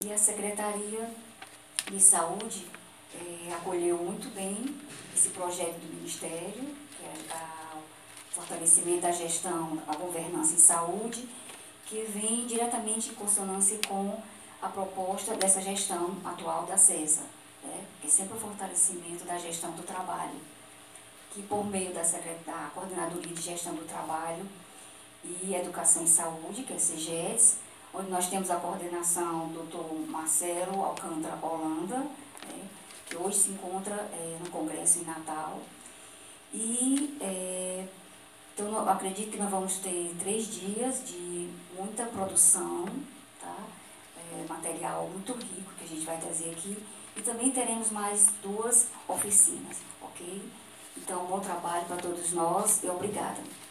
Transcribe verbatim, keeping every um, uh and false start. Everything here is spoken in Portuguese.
E a Secretaria de Saúde é, acolheu muito bem esse projeto do Ministério, que é a, o fortalecimento da gestão, a governança em saúde, que vem diretamente em consonância com a proposta dessa gestão atual da CESA, né? Que é sempre o fortalecimento da gestão do trabalho, que por meio da, da Coordenadoria de Gestão do Trabalho e Educação em Saúde, que é a CEGES, onde nós temos a coordenação do doutor Marcelo Alcântara Holanda, né, que hoje se encontra é, no Congresso em Natal. E é, então, eu acredito que nós vamos ter três dias de muita produção, tá? É, material muito rico que a gente vai trazer aqui. E também teremos mais duas oficinas, ok? Então, bom trabalho para todos nós e obrigada.